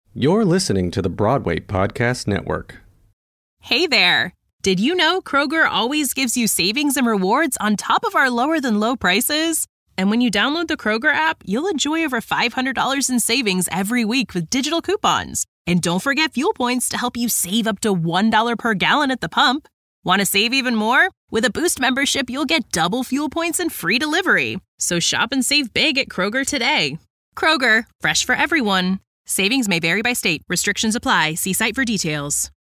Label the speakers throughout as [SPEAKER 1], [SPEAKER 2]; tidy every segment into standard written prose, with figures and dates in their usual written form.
[SPEAKER 1] You're listening to the Broadway Podcast Network.
[SPEAKER 2] Hey there! Did you know Kroger always gives you savings and rewards on top of our lower-than-low prices? And when you download the Kroger app, you'll enjoy over $500 in savings every week with digital coupons. And don't forget fuel points to help you save up to $1 per gallon at the pump. Want to save even more? With a Boost membership, you'll get double fuel points and free delivery. So shop and save big at Kroger today. Kroger, fresh for everyone. Savings may vary by state. Restrictions apply. See site for details.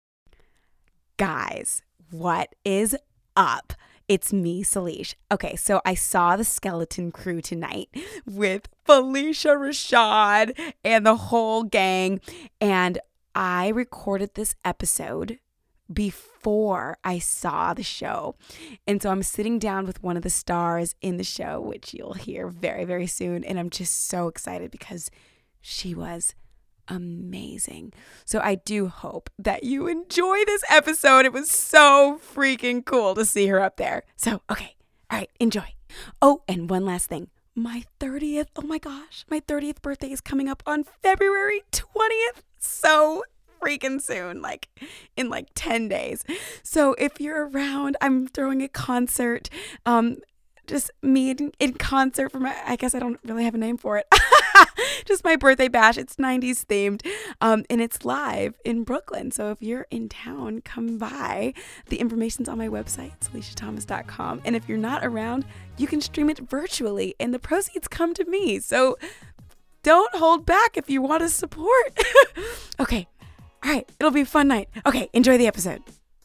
[SPEAKER 3] Guys, what is up? It's me, Salish. Okay, so I saw the Skeleton Crew tonight with Phylicia Rashad and the whole gang, and I recorded this episode before I saw the show. And so I'm sitting down with one of the stars in the show, which you'll hear very, very soon, and I'm just so excited because she was amazing. So I do hope that you enjoy this episode. It was so freaking cool to see her up there. So, okay. All right. Enjoy. Oh, and one last thing. My 30th, oh my gosh, my 30th birthday is coming up on February 20th. So freaking soon, like in like 10 days. So if you're around, I'm throwing a concert, just me in concert for my, I guess I don't really have a name for it. Just my birthday bash. It's 90s themed. And it's live in Brooklyn. So if you're in town, come by. The information's on my website, SaliciaThomas.com. And if you're not around, you can stream it virtually and the proceeds come to me. So don't hold back if you want to support. Okay. All right. It'll be a fun night. Okay. Enjoy the episode.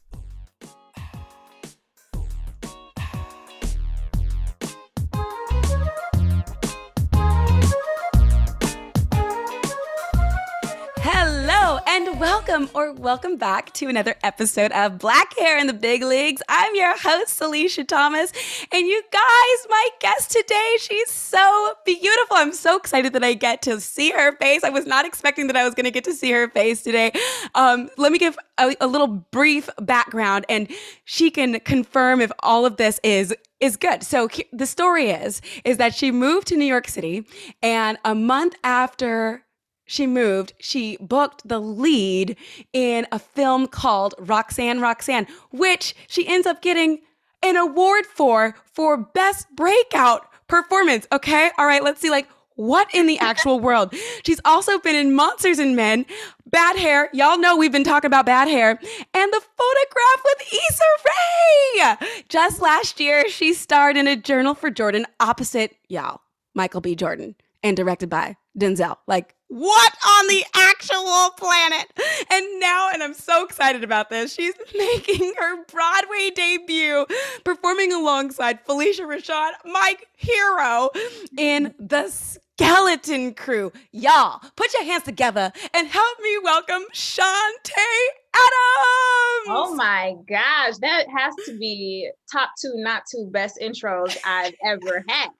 [SPEAKER 3] Hello and welcome back to another episode of Black Hair in the Big Leagues. I'm your host, Salicia Thomas, and you guys, my guest today, she's so beautiful. I'm so excited that I get to see her face. I was not expecting that I was going to get to see her face today. Let me give a little brief background, and she can confirm if all of this is good. So the story is that she moved to New York City, and a month after she moved, she booked the lead in a film called Roxanne, Roxanne, which she ends up getting an award for Best Breakout Performance. Okay? All right, let's see, like, what in the actual world? She's also been in Monsters and Men, Bad Hair. Y'all know we've been talking about Bad Hair. And The Photograph with Issa Rae. Just last year, she starred in A Journal for Jordan opposite, y'all, Michael B. Jordan, and directed by Denzel. Like, what on the actual planet? And I'm so excited about this, she's making her Broadway debut, performing alongside Phylicia Rashad, my hero, in The Skeleton Crew. Y'all, put your hands together and help me welcome Shantae Adams.
[SPEAKER 4] Oh my gosh, that has to be top 2, not 2 best intros I've ever had.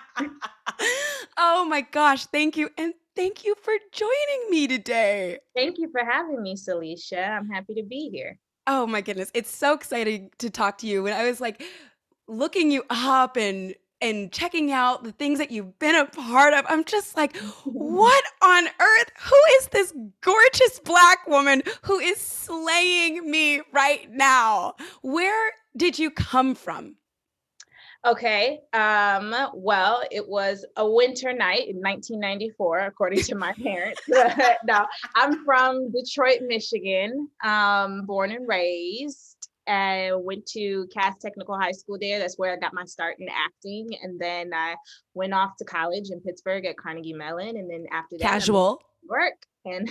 [SPEAKER 3] Oh my gosh, thank you. And thank you for joining me today.
[SPEAKER 4] Thank you for having me, Salicia. I'm happy to be here.
[SPEAKER 3] Oh my goodness. It's so exciting to talk to you. When I was like looking you up and checking out the things that you've been a part of, I'm just like, what on earth? Who is this gorgeous Black woman who is slaying me right now? Where did you come from?
[SPEAKER 4] Okay. Well, it was a winter night in 1994, according to my parents. No, I'm from Detroit, Michigan, born and raised. I went to Cass Technical High School there. That's where I got my start in acting. And then I went off to college in Pittsburgh at Carnegie Mellon. And then after that,
[SPEAKER 3] Casual
[SPEAKER 4] work. And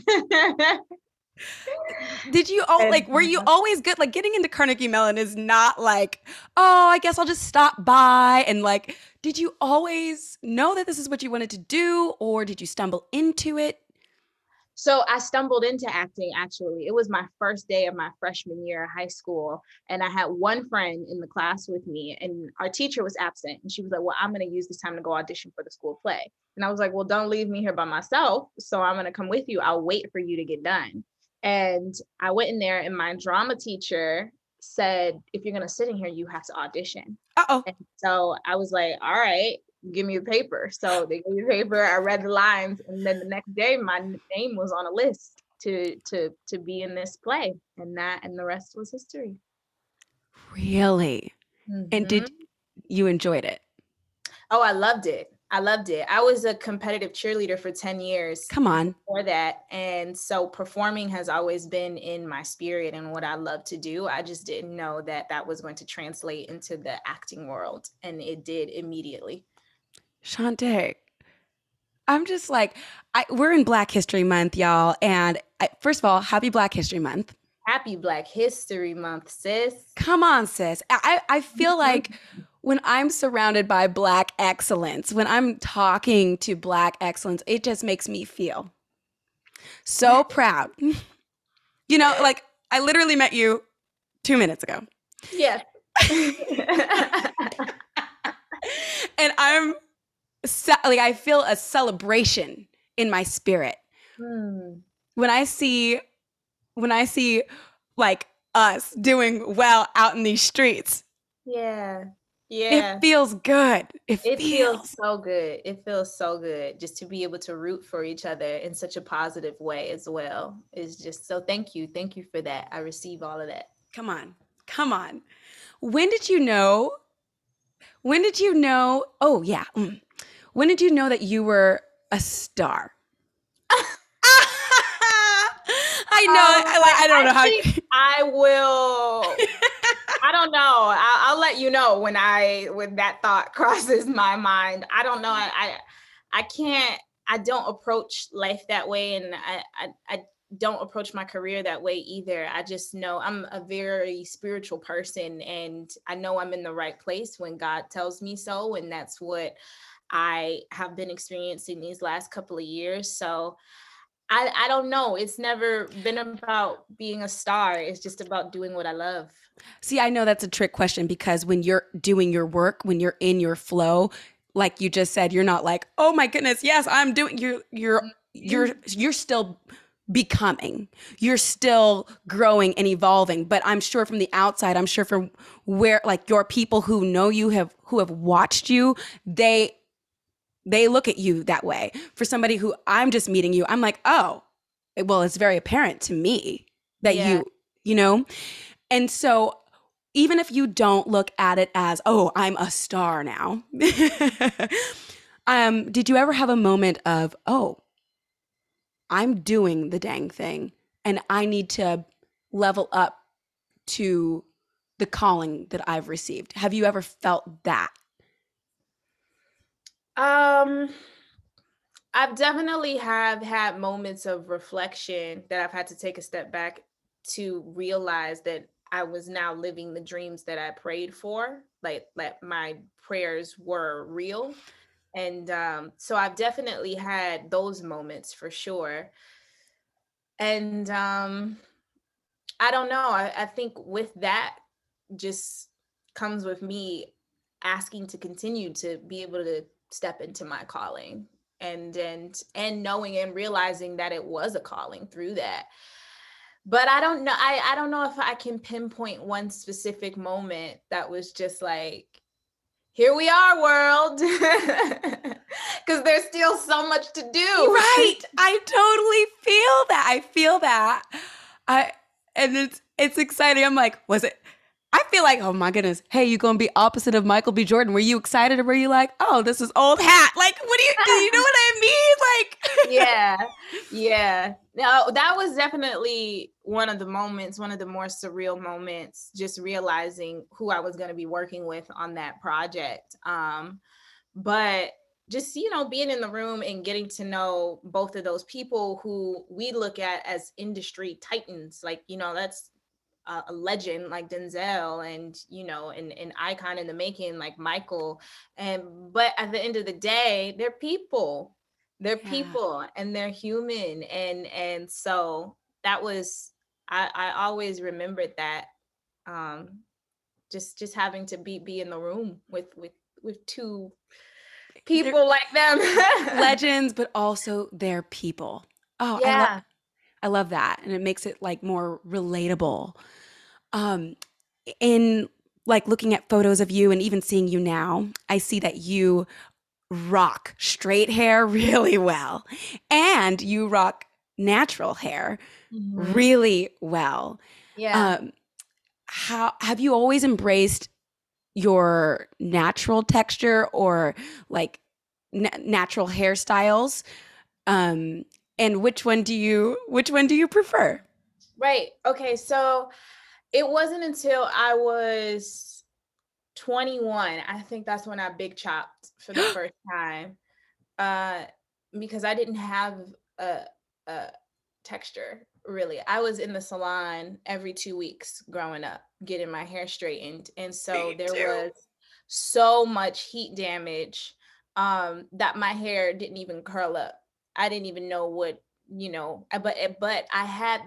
[SPEAKER 3] Did you were you always good? Like, getting into Carnegie Mellon is not like, oh, I guess I'll just stop by. And like, did you always know that this is what you wanted to do, or did you stumble into it?
[SPEAKER 4] So I stumbled into acting, actually. It was my first day of my freshman year of high school. And I had one friend in the class with me, and our teacher was absent. And she was like, well, I'm going to use this time to go audition for the school play. And I was like, well, don't leave me here by myself. So I'm going to come with you. I'll wait for you to get done. And I went in there, and my drama teacher said, if you're going to sit in here, you have to audition.
[SPEAKER 3] Uh-oh.
[SPEAKER 4] And so I was like, all right. give me the paper. So they gave me the paper. I read the lines, and then the next day, my name was on a list to be in this play, and the rest was history.
[SPEAKER 3] Really? And did you enjoyed it?
[SPEAKER 4] Oh, I loved it. I was a competitive cheerleader for 10 years.
[SPEAKER 3] Come on.
[SPEAKER 4] Before that. And so performing has always been in my spirit and what I love to do. I just didn't know that was going to translate into the acting world. And it did immediately.
[SPEAKER 3] Shantae, I'm just like, we're in Black History Month, y'all. And first of all, happy Black History Month.
[SPEAKER 4] Happy Black History Month, sis.
[SPEAKER 3] Come on, sis. I feel like when I'm surrounded by Black excellence, when I'm talking to Black excellence, it just makes me feel so proud. You know, like I literally met you 2 minutes ago.
[SPEAKER 4] Yes.
[SPEAKER 3] And I feel a celebration in my spirit. When I see like us doing well out in these streets.
[SPEAKER 4] Yeah.
[SPEAKER 3] It feels good. It
[SPEAKER 4] feels so good. It feels so good just to be able to root for each other in such a positive way as well. It's just so thank you. Thank you for that. I receive all of that.
[SPEAKER 3] Come on. When did you know? Oh, yeah. When did you know that you were a star? I know. I don't know how.
[SPEAKER 4] I will. I don't know. I'll let you know when that thought crosses my mind. I don't know. I can't. I don't approach life that way, and I don't approach my career that way either. I just know I'm a very spiritual person, and I know I'm in the right place when God tells me so, and that's what I have been experiencing these last couple of years. So I don't know. It's never been about being a star. It's just about doing what I love.
[SPEAKER 3] See, I know that's a trick question because when you're doing your work, when you're in your flow, like you just said, you're not like, oh my goodness, yes, I'm doing. You're still becoming. You're still growing and evolving. But I'm sure from the outside, I'm sure from where like your people who know you who have watched you, they look at you that way. For somebody who I'm just meeting you, I'm like, oh, well, it's very apparent to me that you know? And so even if you don't look at it as, oh, I'm a star now, did you ever have a moment of, oh, I'm doing the dang thing and I need to level up to the calling that I've received? Have you ever felt that?
[SPEAKER 4] I've definitely have had moments of reflection that I've had to take a step back to realize that I was now living the dreams that I prayed for, like my prayers were real. And so I've definitely had those moments for sure. And I don't know. I think with that just comes with me asking to continue to be able to step into my calling and knowing and realizing that it was a calling through that. But I don't know. I don't know if I can pinpoint one specific moment that was just like, here we are, world. Because there's still so much to do.
[SPEAKER 3] Right. I totally feel that. And it's exciting. I'm like, I feel like, oh my goodness, hey, you gonna be opposite of Michael B. Jordan. Were you excited or were you like, oh, this is old hat? Like, do you know what I mean? Like,
[SPEAKER 4] yeah. No, that was definitely one of the more surreal moments, just realizing who I was going to be working with on that project. But just, being in the room and getting to know both of those people who we look at as industry titans, like, that's a legend like Denzel and, an icon in the making like Michael. But at the end of the day, they're people. They're people and they're human. And so that was, I always remembered that, just having to be in the room with two people like them.
[SPEAKER 3] Legends, but also they're people. Oh, yeah. I love that. And it makes it like more relatable. In like looking at photos of you and even seeing you now, I see that you rock straight hair really well, and you rock natural hair really well.
[SPEAKER 4] Yeah.
[SPEAKER 3] How have you always embraced your natural texture or like natural hairstyles? And which one do you prefer?
[SPEAKER 4] Right. Okay. So it wasn't until I was 21, I think that's when I big chopped for the first time. Because I didn't have a, a texture really. I was in the salon every 2 weeks growing up, getting my hair straightened. And so there was so much heat damage that my hair didn't even curl up. I didn't even know what, but I had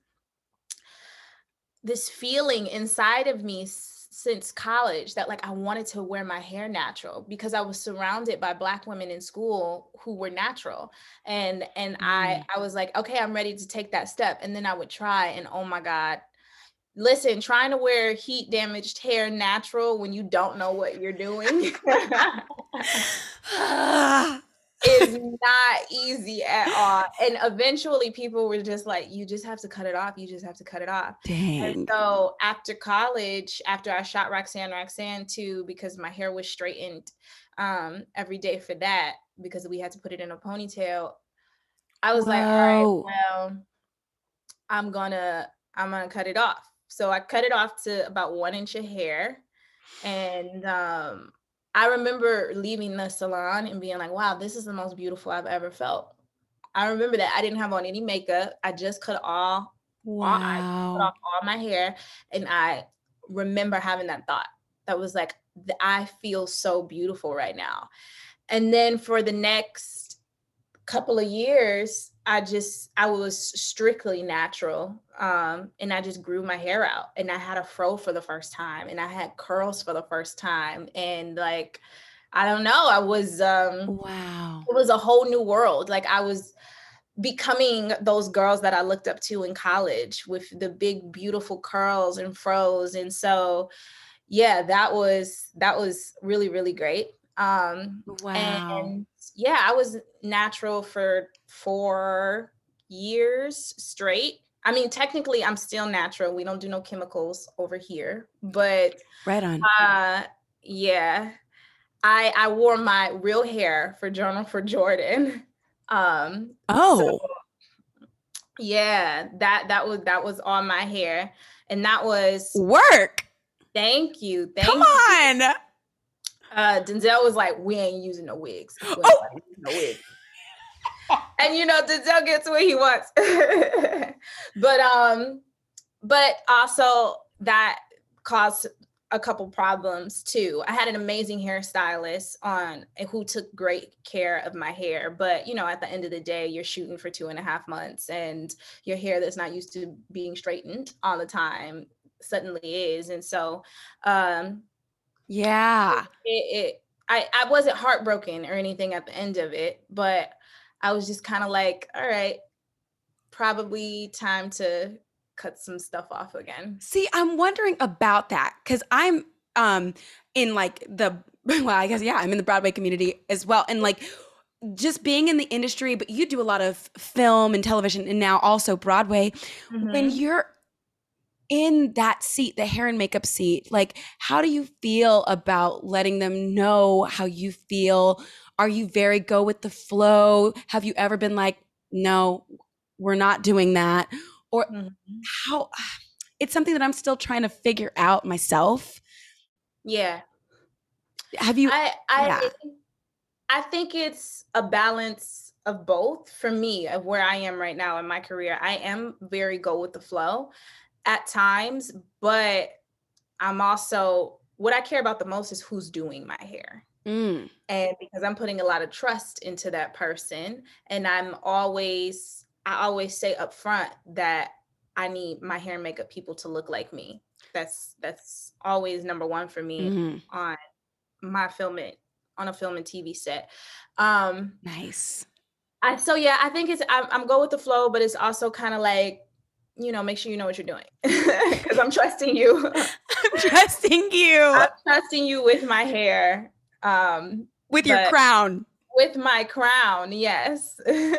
[SPEAKER 4] this feeling inside of me since college that like I wanted to wear my hair natural because I was surrounded by Black women in school who were natural. And I was like, okay, I'm ready to take that step. And then I would try, and oh my God, listen, trying to wear heat damaged hair natural when you don't know what you're doing is not easy at all. And eventually people were just like, you just have to cut it off. You just have to cut it off.
[SPEAKER 3] Dang.
[SPEAKER 4] And so after college, after I shot Roxanne 2, because my hair was straightened every day for that, because we had to put it in a ponytail, I was like, all right, well, I'm gonna cut it off. So I cut it off to about 1 inch of hair. And I remember leaving the salon and being like, wow, this is the most beautiful I've ever felt. I remember that I didn't have on any makeup. I just cut off all my hair. And I remember having that thought that was like, I feel so beautiful right now. And then for the next couple of years, I was strictly natural. And I just grew my hair out, and I had a fro for the first time, and I had curls for the first time. And like, I don't know, I was,
[SPEAKER 3] wow.
[SPEAKER 4] It was a whole new world. Like I was becoming those girls that I looked up to in college with the big, beautiful curls and fros. And so, yeah, that was really, really great.
[SPEAKER 3] Wow.
[SPEAKER 4] And yeah, I was natural for 4 years straight. I mean, technically I'm still natural. We don't do no chemicals over here, but
[SPEAKER 3] right on.
[SPEAKER 4] Yeah, I wore my real hair for Journal for Jordan. So, yeah, that was on my hair, and that was
[SPEAKER 3] work.
[SPEAKER 4] Thank you.
[SPEAKER 3] Come on.
[SPEAKER 4] Denzel was like, we ain't using no wigs. No wigs. And Denzel gets what he wants. But also that caused a couple problems too. I had an amazing hairstylist who took great care of my hair. But at the end of the day, you're shooting for 2.5 months, and your hair that's not used to being straightened all the time suddenly is. And so yeah, I wasn't heartbroken or anything at the end of it, but I was just kind of like, all right, probably time to cut some stuff off again.
[SPEAKER 3] See, I'm wondering about that because I'm in like I guess, yeah, I'm in the Broadway community as well. And like just being in the industry, but you do a lot of film and television and now also Broadway. Mm-hmm. When you're in that seat, the hair and makeup seat, like how do you feel about letting them know how you feel? Are you very go with the flow? Have you ever been like, no, we're not doing that? Or how? It's something that I'm still trying to figure out myself.
[SPEAKER 4] Yeah.
[SPEAKER 3] Have you?
[SPEAKER 4] I think it's a balance of both for me, of where I am right now in my career. I am very go with the flow at times, but I'm also, what I care about the most is who's doing my hair. And because I'm putting a lot of trust into that person, and I always say up front that I need my hair and makeup people to look like me. That's always number one for me on a film and TV set.
[SPEAKER 3] Nice.
[SPEAKER 4] I think it's, I'm go with the flow, but it's also kind of like, make sure you know what you're doing because I'm trusting you.
[SPEAKER 3] I'm trusting you.
[SPEAKER 4] I'm trusting you with my hair.
[SPEAKER 3] With your crown.
[SPEAKER 4] With my crown, yes.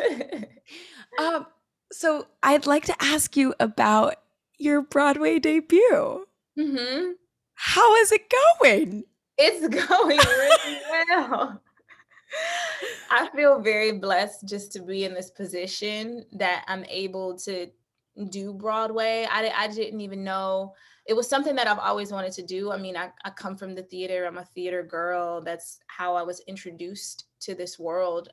[SPEAKER 3] So I'd like to ask you about your Broadway debut.
[SPEAKER 4] Mm-hmm.
[SPEAKER 3] How is it going?
[SPEAKER 4] It's going really well. I feel very blessed just to be in this position that I'm able to do Broadway. I didn't even know. It was something that I've always wanted to do. I mean, I come from the theater. I'm a theater girl. That's how I was introduced to this world.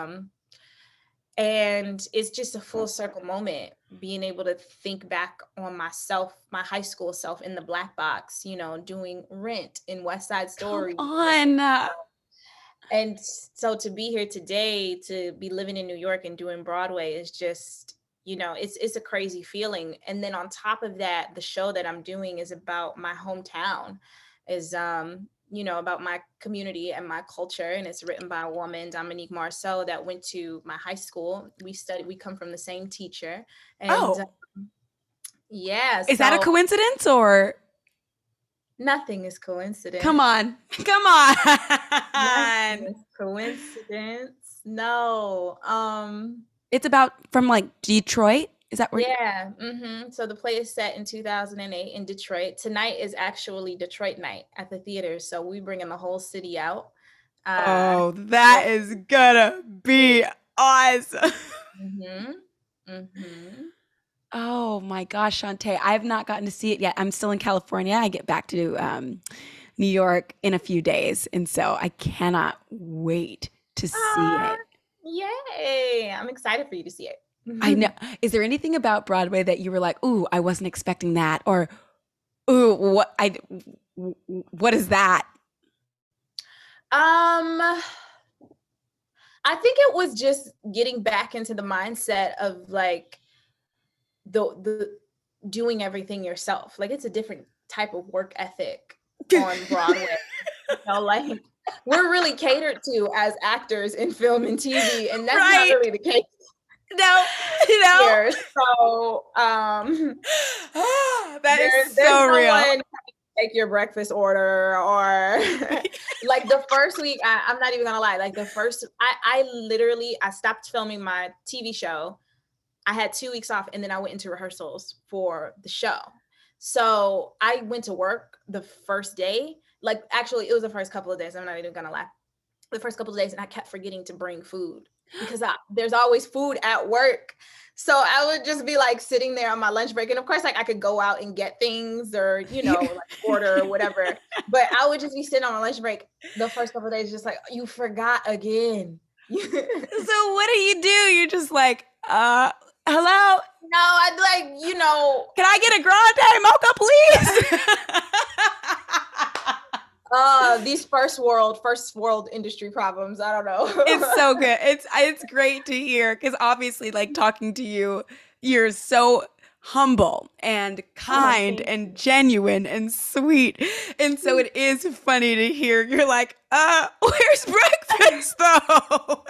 [SPEAKER 4] And it's just a full circle moment, being able to think back on myself, my high school self in the black box, doing Rent in West Side Story.
[SPEAKER 3] Come on.
[SPEAKER 4] And so to be here today, to be living in New York and doing Broadway is just, it's a crazy feeling. And then on top of that, the show that I'm doing is about my hometown, is about my community and my culture. And it's written by a woman, Dominique Marceau, that went to my high school. We come from the same teacher. And yeah.
[SPEAKER 3] Is that a coincidence or?
[SPEAKER 4] Nothing is coincidence.
[SPEAKER 3] Come on.
[SPEAKER 4] Nothing is coincidence. No.
[SPEAKER 3] It's about from like Detroit. Is that where?
[SPEAKER 4] Yeah. Mm-hmm. So the play is set in 2008 in Detroit. Tonight is actually Detroit night at the theater. So we bringing the whole city out.
[SPEAKER 3] That is gonna be awesome.
[SPEAKER 4] Mm-hmm. Mm-hmm.
[SPEAKER 3] Oh my gosh, Shantae, I've not gotten to see it yet. I'm still in California. I get back to New York in a few days. And so I cannot wait to see it.
[SPEAKER 4] Yay. I'm excited for you to see it.
[SPEAKER 3] I know. Is there anything about Broadway that you were like, ooh, I wasn't expecting that? Or, ooh, what is that?
[SPEAKER 4] I think it was just getting back into the mindset of like the doing everything yourself. Like it's a different type of work ethic on Broadway. Like we're really catered to as actors in film and TV, and that's not really the case.
[SPEAKER 3] No.
[SPEAKER 4] Here. So
[SPEAKER 3] that is so real.
[SPEAKER 4] Take your breakfast order or like the first week, I'm not even gonna lie, like the first, I stopped filming my TV show. I had 2 weeks off and then I went into rehearsals for the show. So I went to work the first day, like actually it was the first couple of days, I'm not even gonna lie, the first couple of days, and I kept forgetting to bring food because there's always food at work. So I would just be like sitting there on my lunch break. And of course, like I could go out and get things or, like order or whatever. But I would just be sitting on my lunch break the first couple of days, just like, you forgot again.
[SPEAKER 3] So what do? You're just like, hello?
[SPEAKER 4] No, I'd like,
[SPEAKER 3] Can I get a grande mocha, please?
[SPEAKER 4] These first world industry problems. I don't know.
[SPEAKER 3] It's so good. It's great to hear because obviously, like talking to you, you're so humble and kind and genuine and sweet. And so it is funny to hear you're like, where's breakfast though?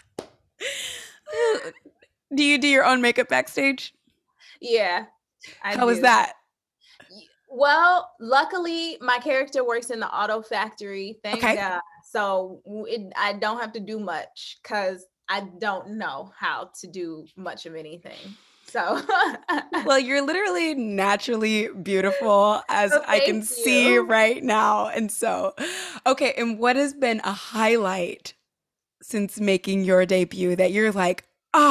[SPEAKER 3] Do you do your own makeup backstage?
[SPEAKER 4] Yeah.
[SPEAKER 3] How was that?
[SPEAKER 4] Well, luckily my character works in the auto factory. Thank God. So I don't have to do much because I don't know how to do much of anything. So,
[SPEAKER 3] well, you're literally naturally beautiful as I can see right now. And so, okay. And what has been a highlight since making your debut that you're like,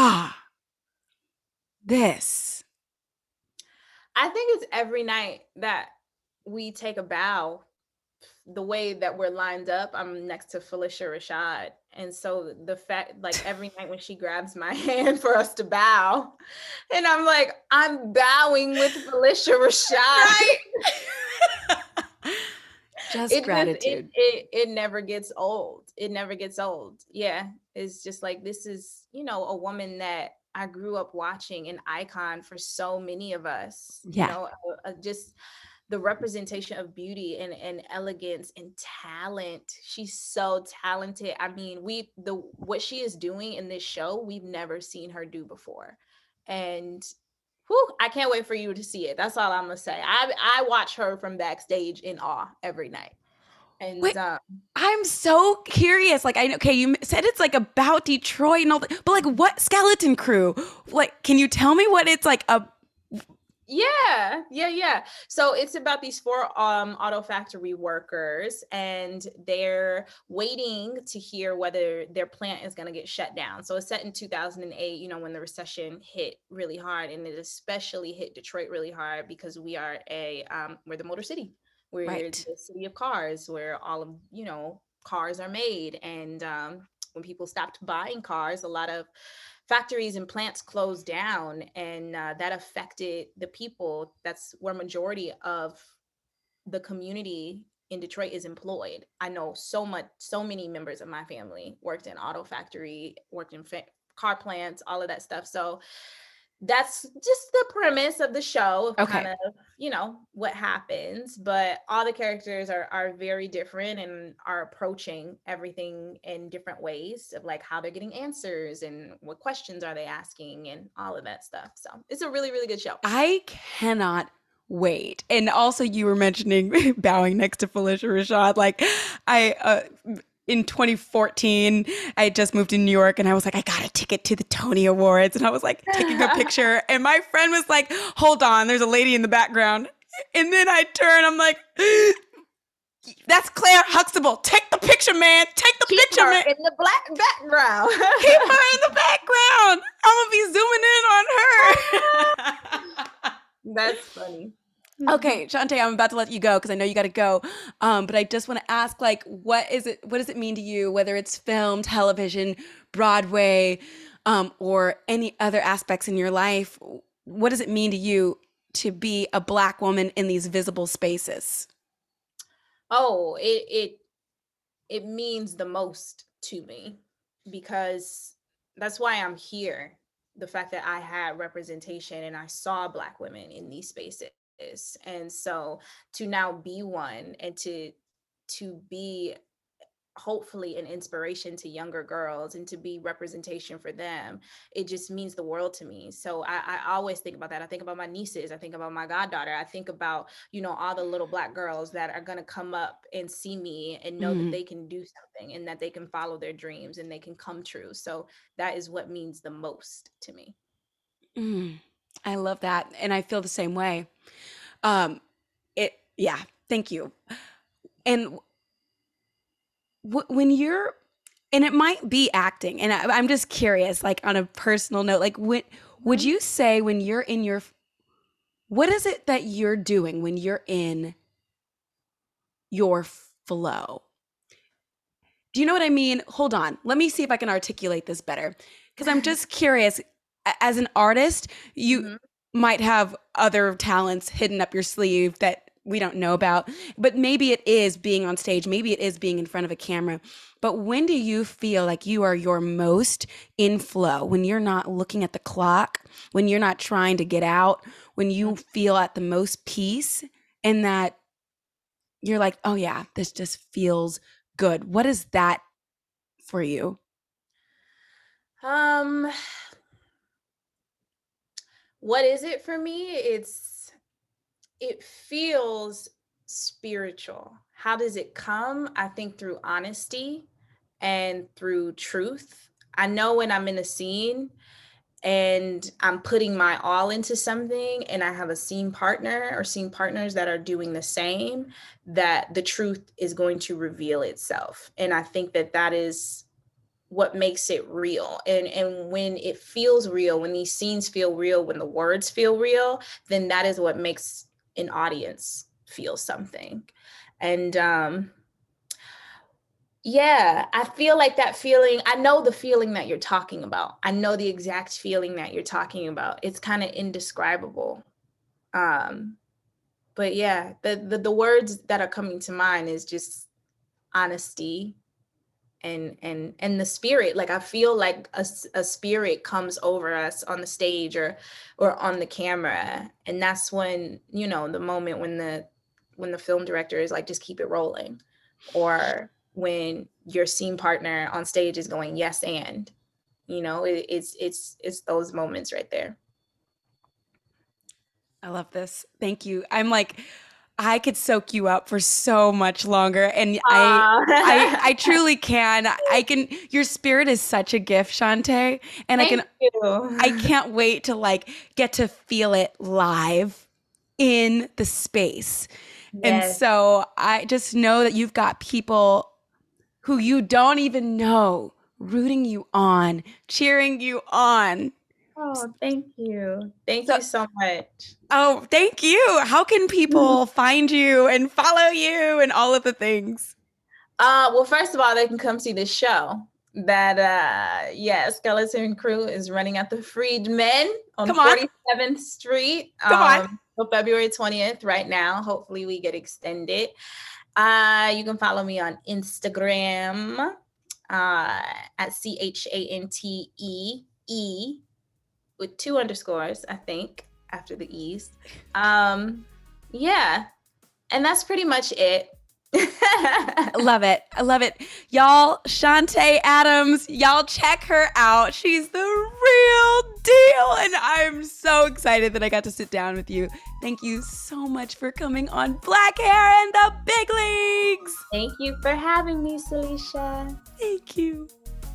[SPEAKER 3] this?
[SPEAKER 4] I think it's every night that we take a bow. The way that we're lined up, I'm next to Phylicia Rashad. And so the fact, like every night when she grabs my hand for us to bow, and I'm like, I'm bowing with Phylicia Rashad. Right?
[SPEAKER 3] Just gratitude.
[SPEAKER 4] It never gets old. It never gets old. Yeah. It's just like, this is, a woman that I grew up watching, an icon for so many of us.
[SPEAKER 3] Yeah.
[SPEAKER 4] Just the representation of beauty and elegance and talent. She's so talented. I mean, what she is doing in this show, we've never seen her do before. And I can't wait for you to see it. That's all I'm gonna say. I watch her from backstage in awe every night. And
[SPEAKER 3] Wait, I'm so curious. Like, I know, okay, you said it's like about Detroit and all that, but like, what Skeleton Crew? Like, can you tell me what it's like?
[SPEAKER 4] Yeah. So it's about these 4 auto factory workers, and they're waiting to hear whether their plant is going to get shut down. So it's set in 2008, when the recession hit really hard, and it especially hit Detroit really hard because we're the Motor City. We're
[SPEAKER 3] Right.
[SPEAKER 4] the city of cars, where all of, cars are made. And when people stopped buying cars, a lot of factories and plants closed down, and that affected the people. That's where majority of the community in Detroit is employed. I know so many members of my family worked in auto factory, worked in car plants, all of that stuff. So that's just the premise of the show, of
[SPEAKER 3] Okay.
[SPEAKER 4] kind of, what happens. But all the characters are very different and are approaching everything in different ways, of like how they're getting answers and what questions are they asking and all of that stuff. So it's a really, really good show.
[SPEAKER 3] I cannot wait. And also, you were mentioning bowing next to Phylicia Rashad. Like, in 2014, I had just moved to New York, and I was like, I got a ticket to the Tony Awards. And I was like taking a picture, and my friend was like, hold on, there's a lady in the background. And then I turn, I'm like, that's Claire Huxtable. Take the picture, man. Take the
[SPEAKER 4] Keep
[SPEAKER 3] picture,
[SPEAKER 4] her
[SPEAKER 3] man.
[SPEAKER 4] in the black background.
[SPEAKER 3] Keep her in the background. I'm going to be zooming in on her.
[SPEAKER 4] That's funny.
[SPEAKER 3] Okay, Shantae, I'm about to let you go because I know you got to go. But I just want to ask, like, what does it mean to you, whether it's film, television, Broadway, or any other aspects in your life? What does it mean to you to be a Black woman in these visible spaces?
[SPEAKER 4] Oh, it means the most to me, because that's why I'm here. The fact that I had representation and I saw Black women in these spaces. And so to now be one, and to be hopefully an inspiration to younger girls and to be representation for them, it just means the world to me. So I always think about that. I think about my nieces, I think about my goddaughter, I think about, all the little Black girls that are going to come up and see me and know that they can do something, and that they can follow their dreams and they can come true. So that is what means the most to me.
[SPEAKER 3] I love that, and I feel the same way. Thank you. And when you're, and it might be acting, and I'm just curious, like on a personal note, like would you say when you're in what is it that you're doing when you're in your flow? Do you know what I mean? Hold on. Let me see if I can articulate this better. Because I'm just curious, as an artist, you might have other talents hidden up your sleeve that we don't know about, but maybe it is being on stage, maybe it is being in front of a camera. But when do you feel like you are your most in flow? When you're not looking at the clock, when you're not trying to get out, when you feel at the most peace, and that you're like, oh yeah, this just feels good. What is that for you?
[SPEAKER 4] What is it for me? It feels spiritual. How does it come? I think through honesty and through truth. I know when I'm in a scene and I'm putting my all into something, and I have a scene partner or scene partners that are doing the same, that the truth is going to reveal itself. And I think that is what makes it real. And when it feels real, when these scenes feel real, when the words feel real, then that is what makes an audience feel something. And I feel like that feeling, I know the feeling that you're talking about. I know the exact feeling that you're talking about. It's kind of indescribable. But yeah, the words that are coming to mind is just honesty and the spirit. Like, I feel like a spirit comes over us on the stage or on the camera. And that's when, the moment when the film director is like, just keep it rolling. Or when your scene partner on stage is going, yes, and, it's those moments right there.
[SPEAKER 3] I love this. Thank you. I'm like, I could soak you up for so much longer. And I truly can. Your spirit is such a gift, Shantae. And
[SPEAKER 4] Thank you.
[SPEAKER 3] I can't wait to like get to feel it live in the space.
[SPEAKER 4] Yes.
[SPEAKER 3] And so I just know that you've got people who you don't even know rooting you on, cheering you on.
[SPEAKER 4] Oh, thank you. Thank you so much.
[SPEAKER 3] Oh, thank you. How can people find you and follow you and all of the things?
[SPEAKER 4] Well, first of all, they can come see the show that, Skeleton Crew is running at the Freedmen on 47th Street. So February 20th right now. Hopefully we get extended. You can follow me on Instagram at CHANTEE with 2 underscores, I think, after the E's. Yeah. And that's pretty much it.
[SPEAKER 3] I love it. I love it. Y'all, Shantae Adams, y'all check her out. She's the real deal. And I'm so excited that I got to sit down with you. Thank you so much for coming on Black Hair in the Big Leagues.
[SPEAKER 4] Thank you for having me, Salisha.
[SPEAKER 3] Thank you.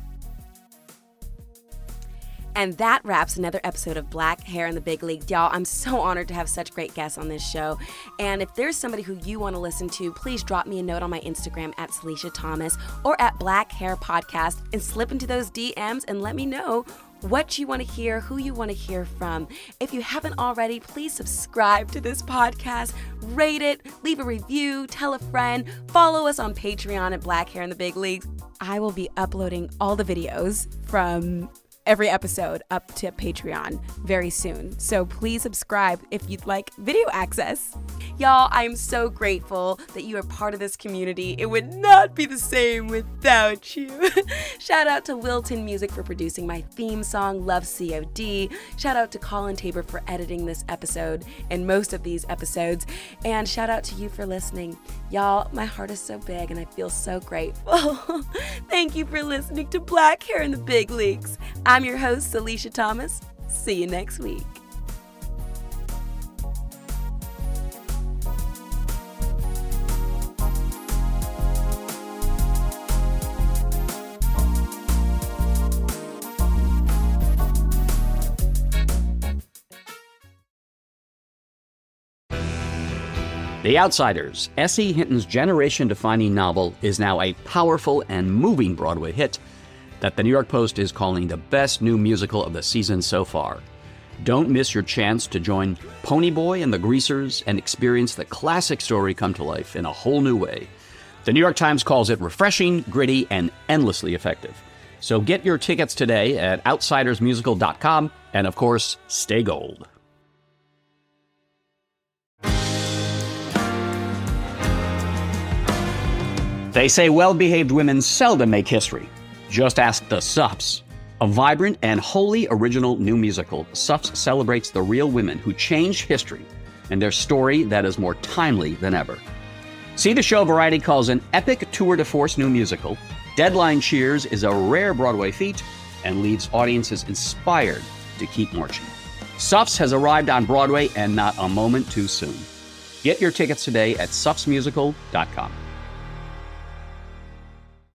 [SPEAKER 3] And that wraps another episode of Black Hair in the Big League. Y'all, I'm so honored to have such great guests on this show. And if there's somebody who you want to listen to, please drop me a note on my Instagram at Salisha Thomas or at Black Hair Podcast and slip into those DMs and let me know what you want to hear, who you want to hear from. If you haven't already, please subscribe to this podcast, rate it, leave a review, tell a friend, follow us on Patreon at Black Hair in the Big Leagues. I will be uploading all the videos from every episode up to Patreon very soon. So please subscribe if you'd like video access. Y'all, I am so grateful that you are part of this community. It would not be the same without you. Shout out to Wilton Music for producing my theme song, Love COD. Shout out to Colin Tabor for editing this episode and most of these episodes. And shout out to you for listening. Y'all, my heart is so big and I feel so grateful. Thank you for listening to Black Hair in the Big Leagues. I'm your host, Salisha Thomas. See you next week.
[SPEAKER 5] The Outsiders, S.E. Hinton's generation-defining novel, is now a powerful and moving Broadway hit that the New York Post is calling the best new musical of the season so far. Don't miss your chance to join Ponyboy and the Greasers and experience the classic story come to life in a whole new way. The New York Times calls it refreshing, gritty, and endlessly effective. So get your tickets today at outsidersmusical.com, and of course, stay gold. They say well-behaved women seldom make history. Just ask the Suffs. A vibrant and wholly original new musical, Suffs celebrates the real women who changed history and their story that is more timely than ever. See the show Variety calls an epic tour de force new musical. Deadline cheers is a rare Broadway feat and leaves audiences inspired to keep marching. Suffs has arrived on Broadway and not a moment too soon. Get your tickets today at suffsmusical.com.